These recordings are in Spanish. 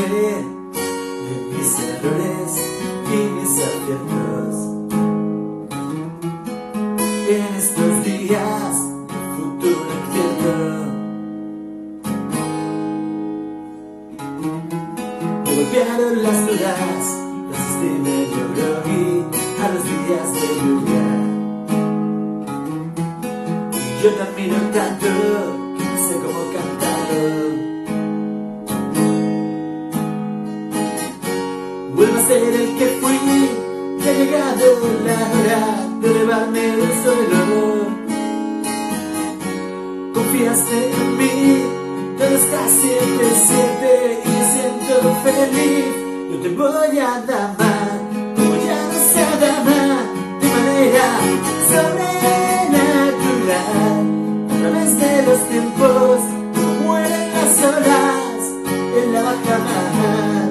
de mis errores y mis aciertos. En estos días, el futuro incierto, me golpearon las dudas, resistí medio groggy a los días de lluvia. Yo te admiro tanto, que no sé cómo cantarlo. Vuelvo a ser el que fui, que ha llegado la hora de elevarme del suelo. Confiaste en mí, todo está 7-7 y me siento feliz. Yo te voy a amar, como ya no sé amar, de manera sobrenatural. A través de los tiempos, como mueren las olas en la baja mar.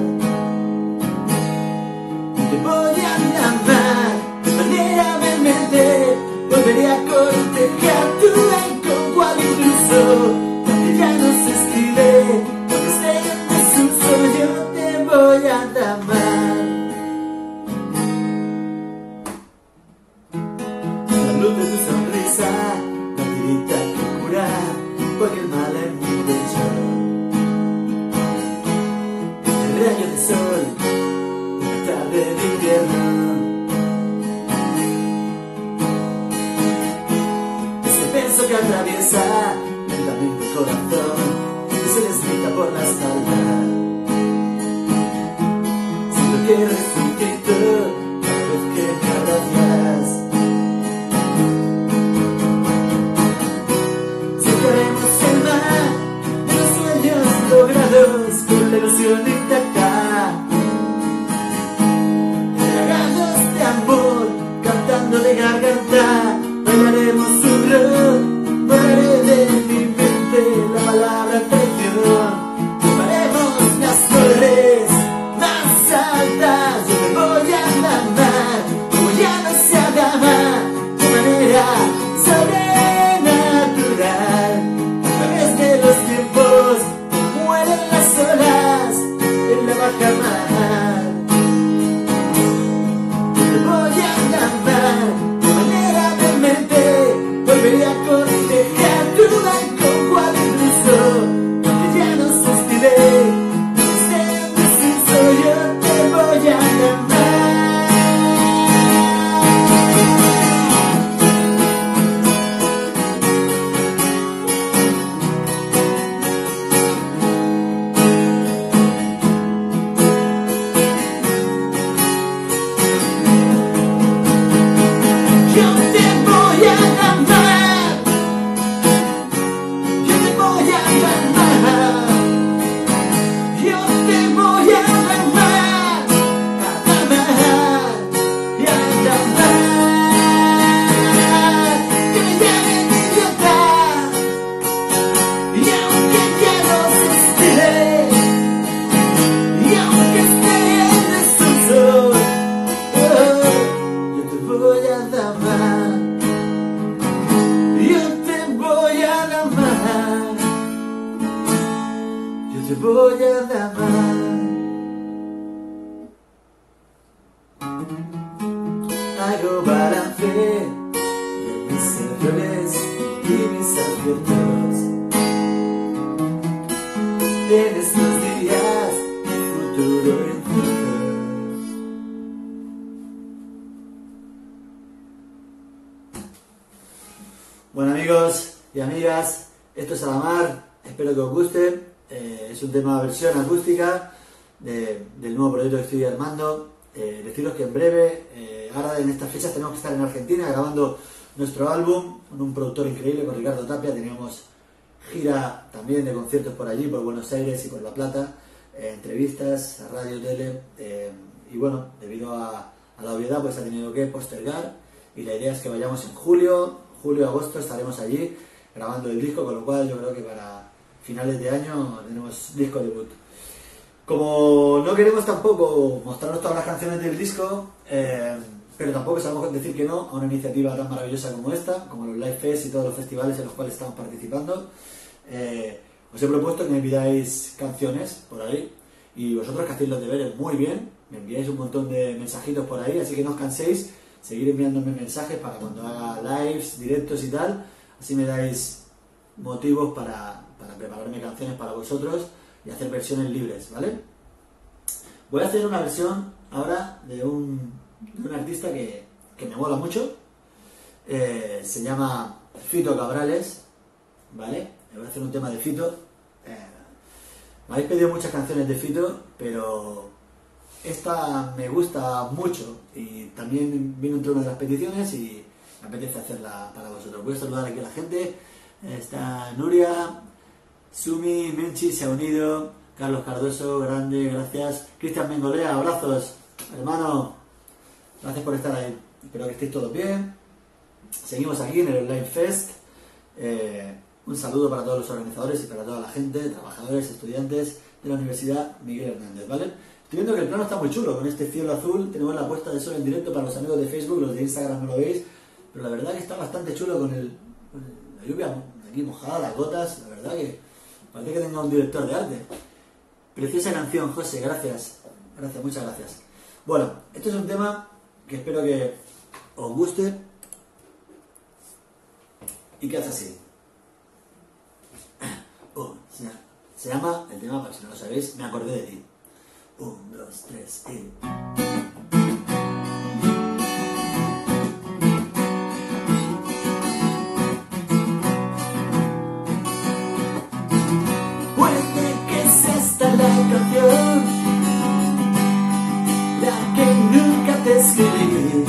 Te voy a amar de manera vehemente, volveré a cortejar tu con cual incluso aunque ya no se estile, aunque esté en desuso, yo te voy a amar. La luz de tu sonrisa, la tirita que cura cualquier mal en mi pecho. El rayo de sol de invierno, ese beso que atraviesa lentamente el corazón y se desliza por la espalda. Siento que resucito cada vez que me abrazas. Surcaremos el mar de los sueños logrados con la ilusión intacta. De garganta, bailaremos un rock, borraré de mi mente la palabra traición. Tomaremos las torres más altas, yo te voy a amar, como ya no sé amar, de manera sobrenatural. A través de los tiempos, mueren las olas en la baja mar. Te voy a amar de manera demente, volveré a cortejar tu con cual incluso aunque ya no se estile, no esté en desuso, yo te voy a amar. Te voy a amar. Hago balance de mis errores y mis aciertos. En estos días, el futuro incierto. Bueno, amigos y amigas, esto es Alamar, espero que os guste. Es un tema versión acústica del nuevo proyecto que estoy armando. Deciros que en breve, ahora en estas fechas tenemos que estar en Argentina grabando nuestro álbum con un productor increíble, con Ricardo Tapia. Teníamos gira también de conciertos por allí, por Buenos Aires y por La Plata, entrevistas a radio, tele, y bueno, debido a la obviedad pues ha tenido que postergar, y la idea es que vayamos en julio, agosto estaremos allí grabando el disco, con lo cual yo creo que para finales de año tenemos disco debut. Como no queremos tampoco mostraros todas las canciones del disco, pero tampoco sabemos decir que no a una iniciativa tan maravillosa como esta, como los Live Fest y todos los festivales en los cuales estamos participando. Os he propuesto que me pidáis canciones por ahí, y vosotros que hacéis los deberes muy bien, me enviáis un montón de mensajitos por ahí, así que no os canséis, seguir enviándome mensajes para cuando haga lives, directos y tal, así me dais motivos para prepararme canciones para vosotros y hacer versiones libres, ¿vale? Voy a hacer una versión ahora de un artista que me mola mucho, se llama Fito Cabrales, ¿vale? Voy a hacer un tema de Fito. Me habéis pedido muchas canciones de Fito, pero esta me gusta mucho y también vino entre una de las peticiones y me apetece hacerla para vosotros. Voy a saludar aquí a la gente. Está Nuria, Sumi, Menchi se ha unido, Carlos Cardoso, grande, gracias. Cristian Mengolea, abrazos, hermano, gracias por estar ahí. Espero que estéis todos bien. Seguimos aquí en el Online Fest. Un saludo para todos los organizadores y para toda la gente, trabajadores, estudiantes de la Universidad Miguel Hernández, ¿vale? Estoy viendo que el plano está muy chulo, con este cielo azul, tenemos la puesta de sol en directo para los amigos de Facebook, los de Instagram no lo veis, pero la verdad que está bastante chulo con la lluvia aquí mojada, las gotas, la verdad que parece que tenga un director de arte. Preciosa canción, José, gracias, muchas gracias. Bueno, este es un tema que espero que os guste y que hace así. Se llama, el tema, para si no lo sabéis, Me acordé de ti. 1, 2, 3 y... Puede que sea esta la canción, la que nunca te escribí.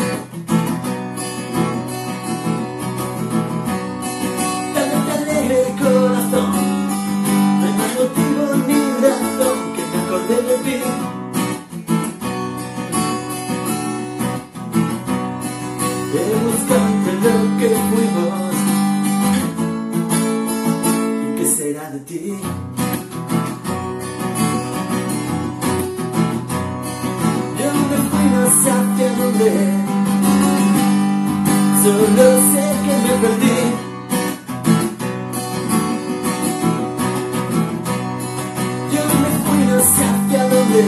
Dándote alegre el corazón, de ti, buscando lo que fuimos y qué será de ti. Yo me fui no sé hacia dónde, solo sé que me perdí. Hacia dónde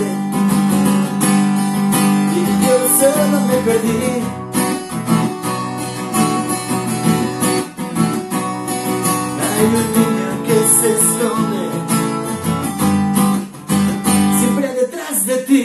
y yo solo me perdí. Hay un niño que se esconde siempre detrás de ti.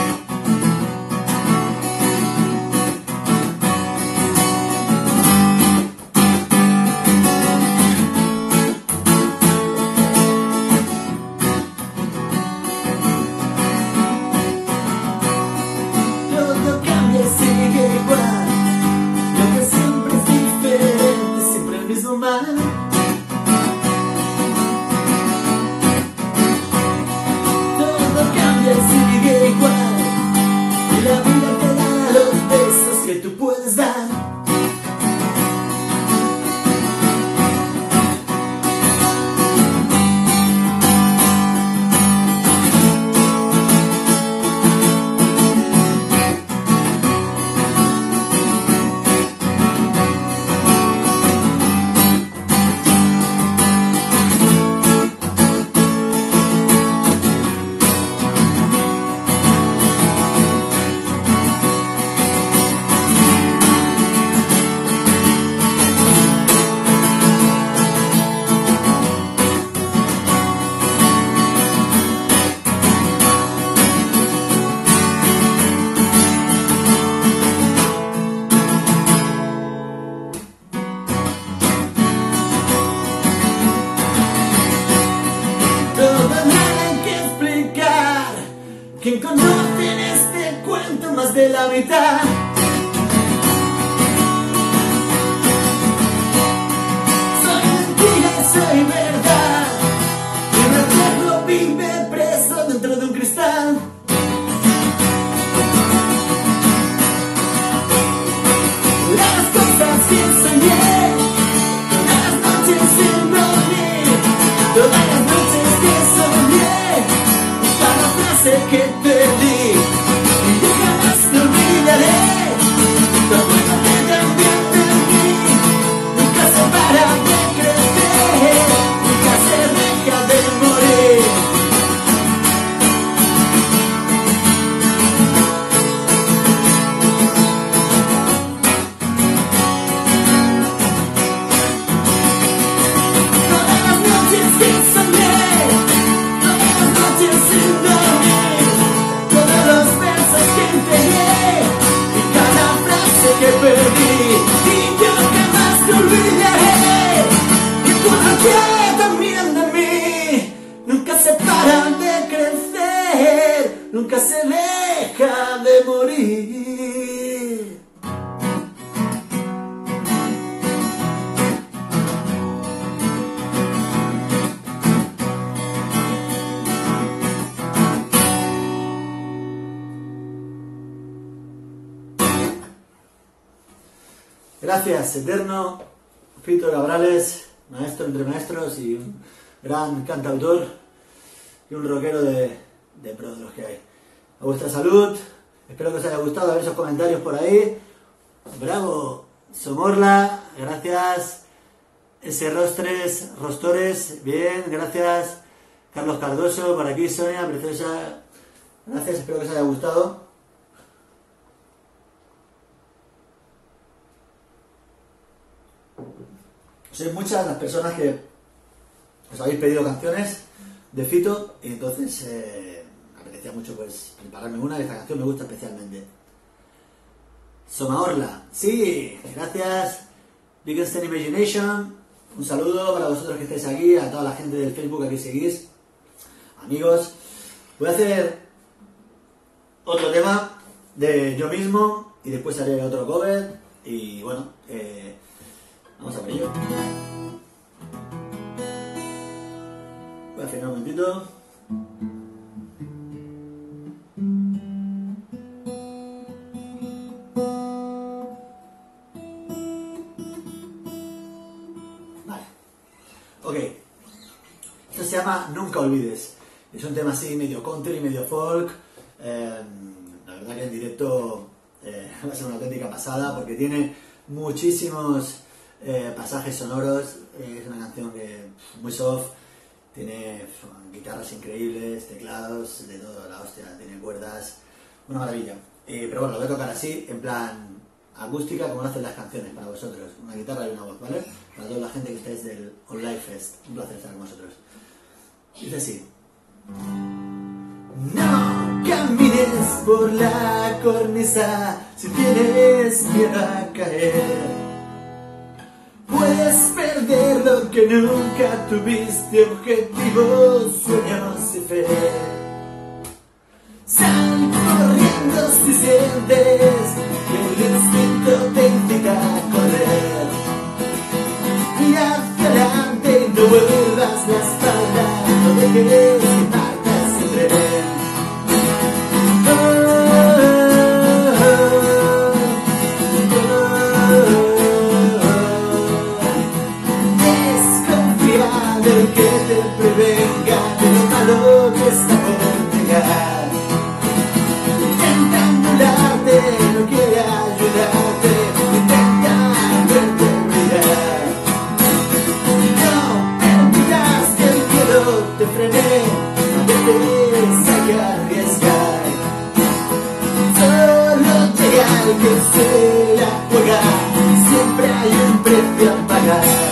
¿Quién conoce en este cuento más de la mitad? Soy mentira y soy verdad. Mi reflejo vive preso dentro de un cristal. Las cosas que soñé, todas las noches sin dormir, todas las noches que soñé, cada frase que te di, y yo jamás te olvidaré. Gracias, eterno Fito Cabrales, maestro entre maestros y un gran cantautor y un rockero de pro de los que hay. A vuestra salud, espero que os haya gustado ver esos comentarios por ahí. Bravo, Somorla, gracias. Rostores, bien, gracias. Carlos Cardoso, por aquí, Sonia, preciosa. Gracias, espero que os haya gustado. Sois muchas las personas que os habéis pedido canciones de Fito y entonces me apetecía mucho pues prepararme una y esta canción me gusta especialmente. Somaorla, sí, gracias. Wittgenstein Imagination, un saludo para vosotros que estáis aquí, a toda la gente del Facebook que aquí seguís. Amigos, voy a hacer otro tema de yo mismo y después haré otro cover y bueno, vamos a por ello. Voy a frenar un momentito. Vale. Ok. Esto se llama Nunca Olvides. Es un tema así medio country, medio folk. La verdad que en directo va a ser una auténtica pasada porque tiene muchísimos pasajes sonoros. Es una canción que muy soft, tiene guitarras increíbles, teclados, de todo, la hostia, tiene cuerdas, una maravilla. Pero bueno, lo voy a tocar así, en plan acústica, como lo hacen las canciones para vosotros, una guitarra y una voz, ¿vale? Para toda la gente que estáis del Online Fest, un placer estar con vosotros. Dice así. No camines por la cornisa si tienes miedo a caer. Puedes perder lo que nunca tuviste, objetivos, sueños y fe. Sal corriendo si sientes que el instinto te incita a correr. Y hacia adelante no vuelvas la espalda, no dejes que partas el tren. Del que te prevenga de lo malo que está por llegar. Intenta anularte, no quiere ayudarte, intenta verte brillar. No permitas que el miedo te frene, no te saque a arriesgar. Solo llega el que se la juega, siempre hay un precio a pagar.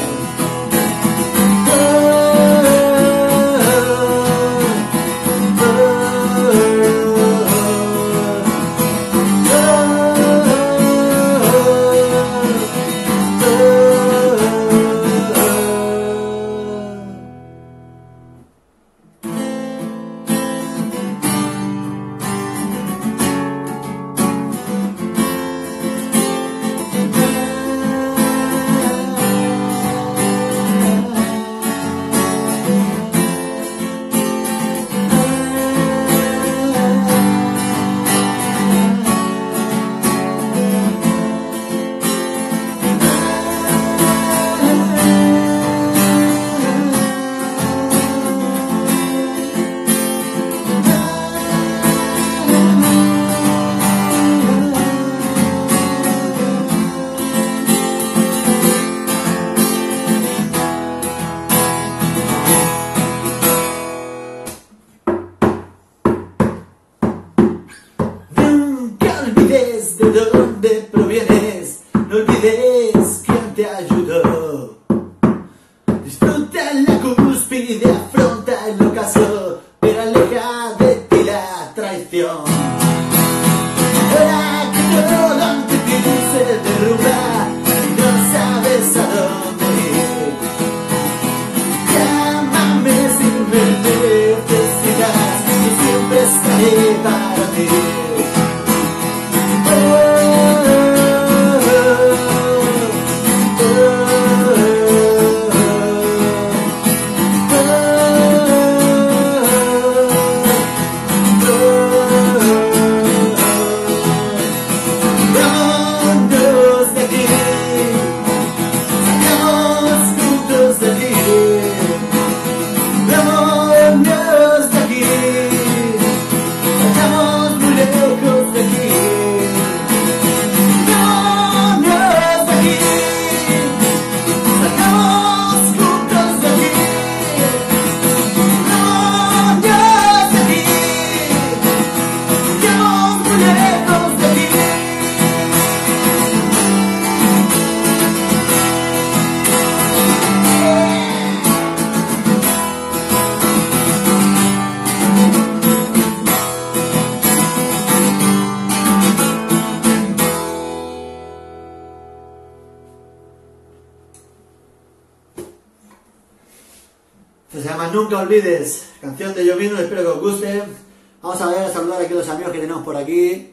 nunca olvides, canción de Yo mismo, espero que os guste. Vamos a ver, a saludar aquí a los amigos que tenemos por aquí.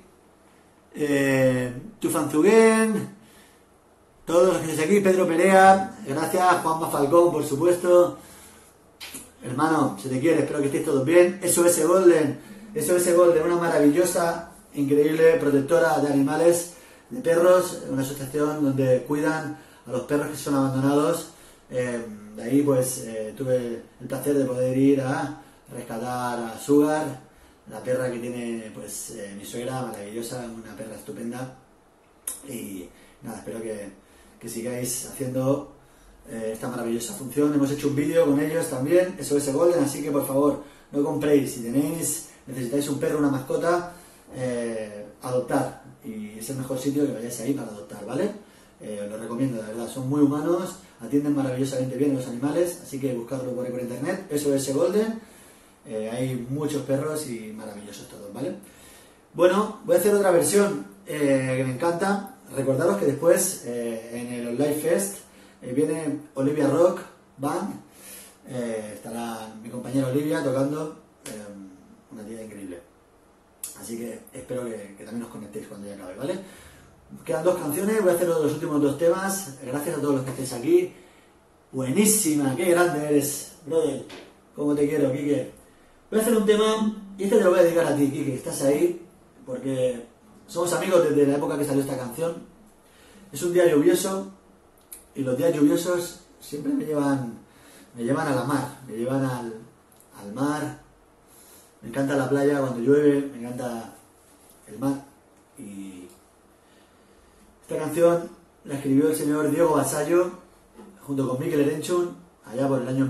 Tufanzuguen, todos los que estáis aquí, Pedro Perea, gracias, Juanma Falcón, por supuesto. Hermano, se te quiere, espero que estéis todos bien. SOS Golden, una maravillosa, increíble protectora de animales, de perros, una asociación donde cuidan a los perros que son abandonados. De ahí pues tuve el placer de poder ir a rescatar a Sugar, la perra que tiene pues mi suegra, maravillosa, una perra estupenda. Y nada, espero que sigáis haciendo esta maravillosa función. Hemos hecho un vídeo con ellos también, SOS Golden, así que por favor no compréis, si necesitáis un perro, una mascota, adoptar, y es el mejor sitio que vayáis ahí para adoptar, ¿vale? Os lo recomiendo, de verdad, son muy humanos, atienden maravillosamente bien a los animales, así que buscarlo por ahí por internet, SOS Golden, hay muchos perros y maravillosos todos, ¿vale? Bueno, voy a hacer otra versión que me encanta. Recordaros que después en el Live Fest viene Olivia Rock Band, estará mi compañera Olivia tocando, una tía increíble. Así que espero que también os conectéis cuando ya acabe, ¿vale? Quedan 2 canciones, voy a hacer los últimos 2 temas. Gracias a todos los que estéis aquí. Buenísima, qué grande eres, brother. Cómo te quiero, Quique. Voy a hacer un tema, y este te lo voy a dedicar a ti, Quique, estás ahí, porque somos amigos desde la época que salió esta canción. Es un día lluvioso, y los días lluviosos siempre me llevan a la mar, me llevan al mar. Me encanta la playa cuando llueve, me encanta el mar. Y esta canción la escribió el señor Diego Vasallo junto con Mikel Erenchun allá por el año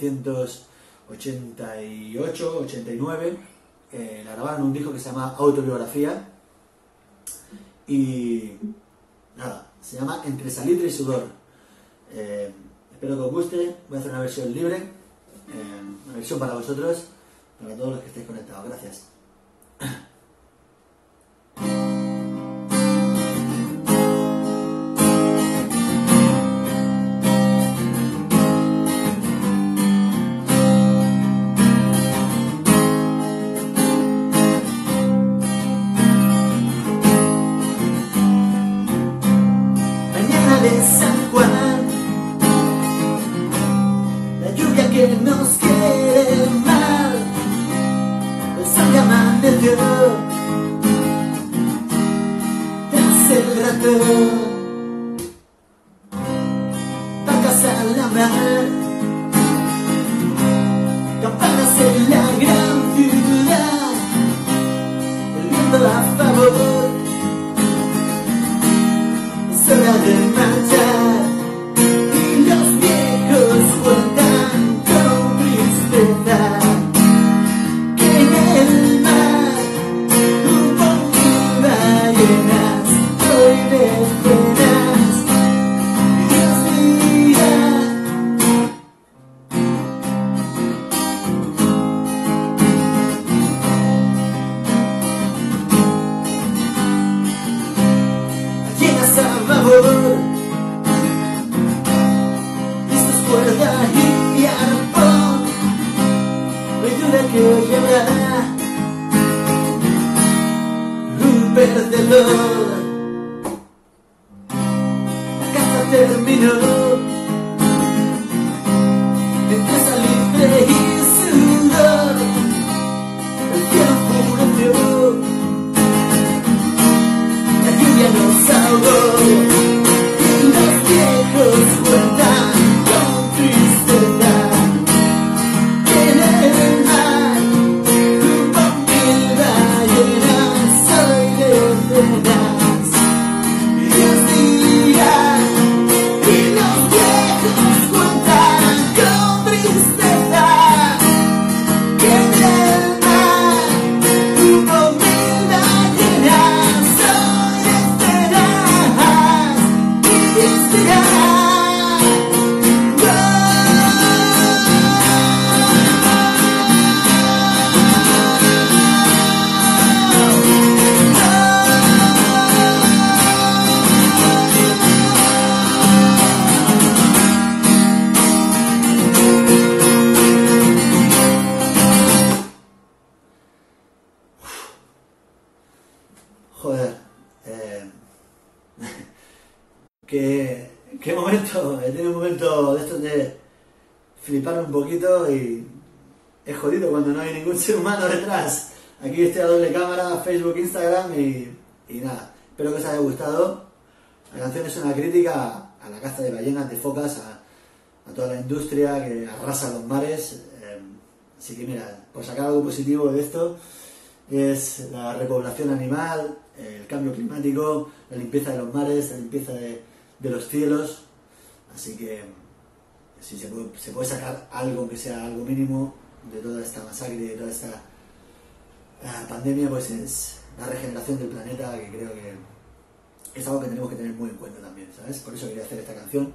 1988-89. La grabaron en un disco que se llama Autobiografía. Y nada, se llama Entre Salitre y Sudor. Espero que os guste. Voy a hacer una versión libre, una versión para vosotros, para todos los que estéis conectados. Gracias. Mañana de San Juan, la lluvia que nos quiere mal, el sol ya amaneció tras el ratón, vacas a la mar, campanas en la gran ciudad, el viento a favor, es hora de marchar. Y los viejos cuentan con tristeza que en el mar hubo 1000 ballenas, hoy de penas Dios dirá. Llegas a babor, listos cuerda y arpón, no hay duda que hoy habrá un perdedor. La caza terminó entre salitre y sudor, el cielo oscureció, la lluvia nos ahogó. Y los viejos cuentan con tristeza que en el mar hubo 1000 ballenas, hoy de cena qué momento, he tenido un momento de estos de flipar un poquito y es jodido cuando no hay ningún ser humano detrás. Aquí estoy a doble cámara, Facebook, Instagram y nada, espero que os haya gustado. La canción es una crítica a la caza de ballenas, de focas, a toda la industria que arrasa los mares. Así que mira, por sacar algo positivo de esto, es la repoblación animal, el cambio climático, la limpieza de los mares, la limpieza de los cielos. Así que si se puede sacar algo que sea algo mínimo de toda esta masacre, de toda esta pandemia, pues es la regeneración del planeta, que creo que es algo que tenemos que tener muy en cuenta también, ¿sabes? Por eso quería hacer esta canción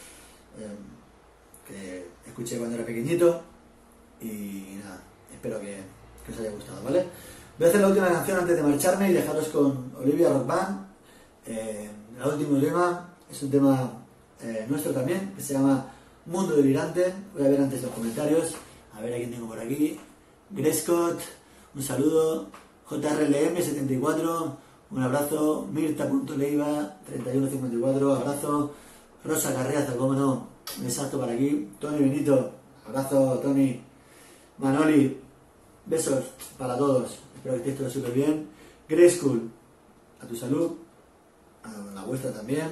que escuché cuando era pequeñito y nada, espero que os haya gustado, ¿vale? Voy a hacer la última canción antes de marcharme y dejaros con Olivia Rock Band. El último tema es un tema nuestro también, que se llama Mundo Delirante. Voy a ver antes los comentarios, a ver a quién tengo por aquí. Grescott, un saludo. JRLM74, un abrazo. Mirta.leiva 3154, abrazo. Rosa Carriazo, cómo no, un exacto para aquí. Tony Benito, abrazo Tony. Manoli, besos para todos, espero que estéis todos súper bien. Grey School, a tu salud, a la vuestra también.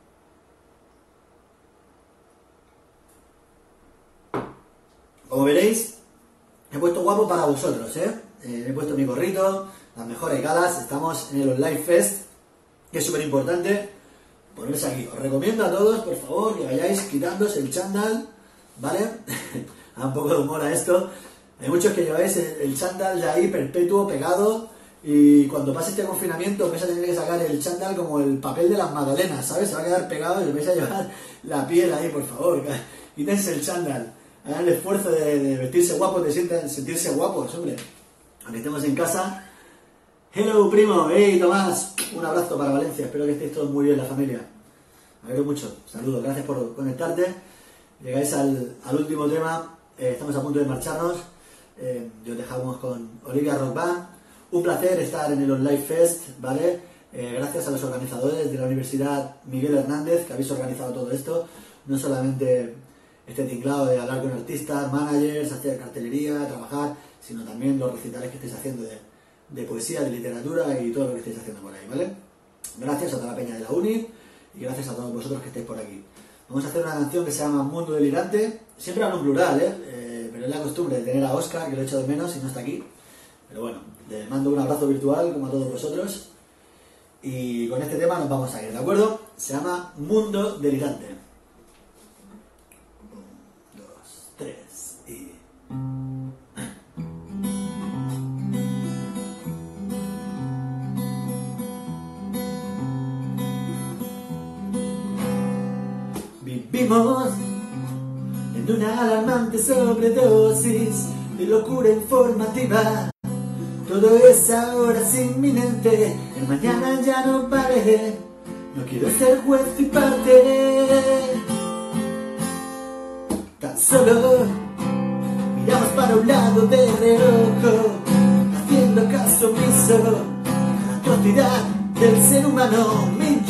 Como veréis, he puesto guapo para vosotros, he puesto mi gorrito, las mejores galas, estamos en el Online Fest, que es súper importante ponerse aquí. Os recomiendo a todos, por favor, que vayáis quitándose el chándal, ¿vale? Da un poco de humor a esto. Hay muchos que lleváis el chándal de ahí perpetuo, pegado, y cuando pase este confinamiento vais a tener que sacar el chándal como el papel de las magdalenas, ¿sabes? Se va a quedar pegado y os vais a llevar la piel ahí, por favor. Quítense el chándal. Hagan el esfuerzo de vestirse guapos, de sentirse guapos, hombre. Aunque estemos en casa. Hello, primo. Hey, Tomás. Un abrazo para Valencia. Espero que estéis todos muy bien, la familia. Me alegro mucho. Saludos. Gracias por conectarte. Llegáis al último tema. Estamos a punto de marcharnos. Os dejamos con Olivia Rock Band. Un placer estar en el Online Fest, ¿vale? Gracias a los organizadores de la Universidad Miguel Hernández, que habéis organizado todo esto. No solamente este tinglado de hablar con artistas, managers, hacer cartelería, trabajar, sino también los recitales que estáis haciendo de poesía, de literatura y todo lo que estáis haciendo por ahí, ¿vale? Gracias a toda la peña de la uni y gracias a todos vosotros que estáis por aquí. Vamos a hacer una canción que se llama Mundo Delirante. Siempre hablo en plural, pero es la costumbre de tener a Oscar, que lo he hecho de menos y no está aquí. Pero bueno, le mando un abrazo virtual, como a todos vosotros. Y con este tema nos vamos a ir, ¿de acuerdo? Se llama Mundo Delirante. 1, 2, 3 y... Vivimos en una alarmante sobredosis de locura informativa. Todo es ahora inminente, el mañana ya no vale. No quiero ser juez y parte. Tan solo miramos para un lado de reojo, haciendo caso omiso a la atrocidad del ser humano.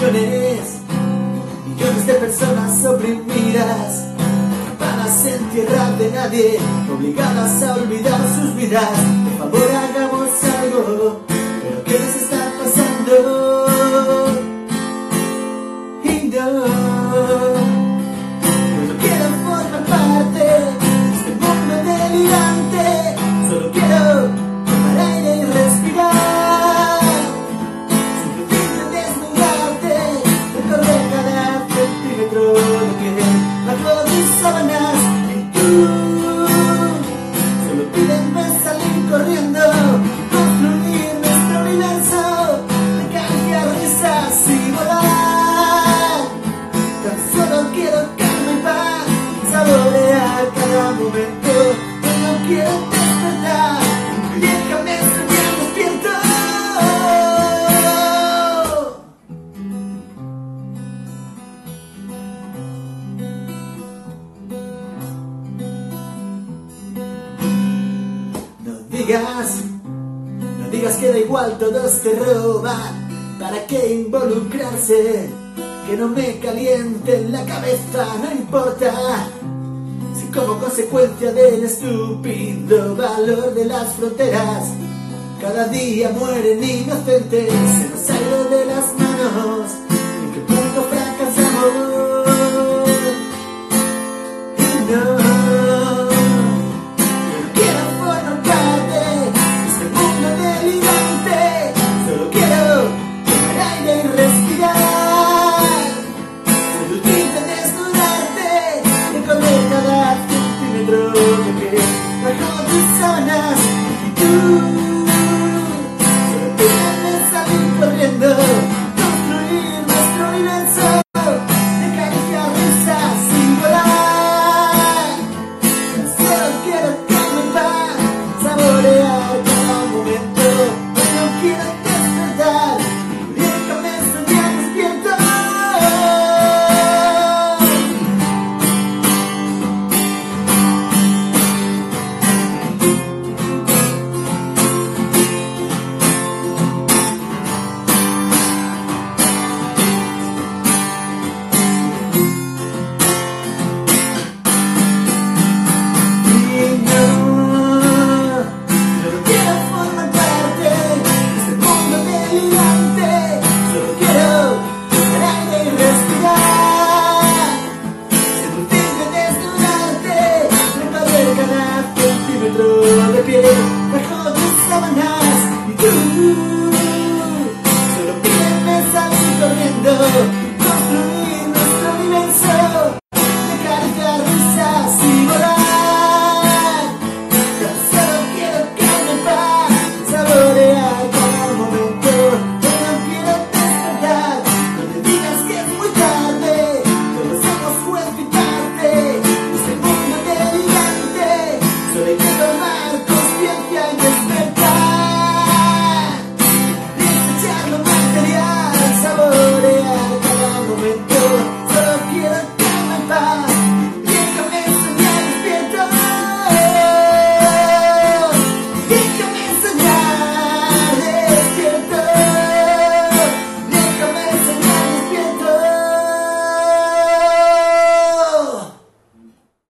Millones de personas oprimidas, atrapadas en tierra de nadie, obligadas a olvidar sus vidas. Por favor, hagamos algo, pero ¿qué nos está pasando? Y no quiero formar parte de este mundo delirante. Solo quiero tomar aire y respirar, simplemente desnudarte, recorrer cada centímetro de piel bajo mis sábanas. Y tú solo pídeme salir corriendo, construir nuestro universo, acariciar risas y volar. Tan solo quiero calma y paz, saborear cada momento. Yo no quiero despertar, déjame soñar despierto. No digas que da igual, todos te roban. ¿Para qué involucrarse? que no me caliente la cabeza, no importa. Si como consecuencia del estúpido valor de las fronteras, cada día mueren inocentes, se nos sale de las manos, ¿en qué punto fracasamos? Y no, yo no quiero formar parte de este mundo delirante, solo quiero tomar aire y respirar, seducirte, desnudarte, recorrer cada centímetro que bajo tus sábanas y tú. Corriendo, construir nuestro universo, de caricias risas sin volar. Tan solo quiero comer, saborear cada momento, pero no quiero despertar, déjame soñar despierto. Centímetro